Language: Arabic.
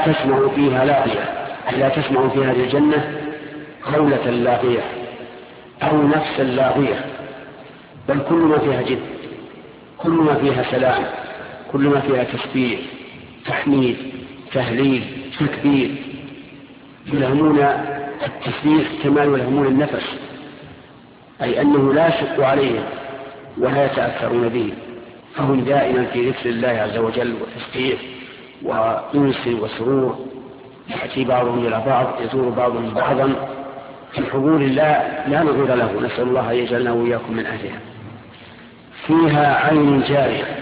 تسمع فيها لاغية، لا تسمع في هذه الجنة قولة لاغية أو نفسا لاغية، بل كل ما فيها جد، كل ما فيها سلام، كل ما فيها تسبيح، تحميد، تهليل، تكبير، يلهمون التسبيح كما يلهمون النفس، أي أنه لا يشق عليهم ولا يتأثرون به، فهم دائما في ذكر الله عز وجل وتسبيح وأنس وسرور، يأتي بعضهم إلى بعض، يزور بعضهم بعضا في حضور الله لا نظير له، نسأل الله أن يجعلنا وإياكم من أهلها. فيها عين جارية،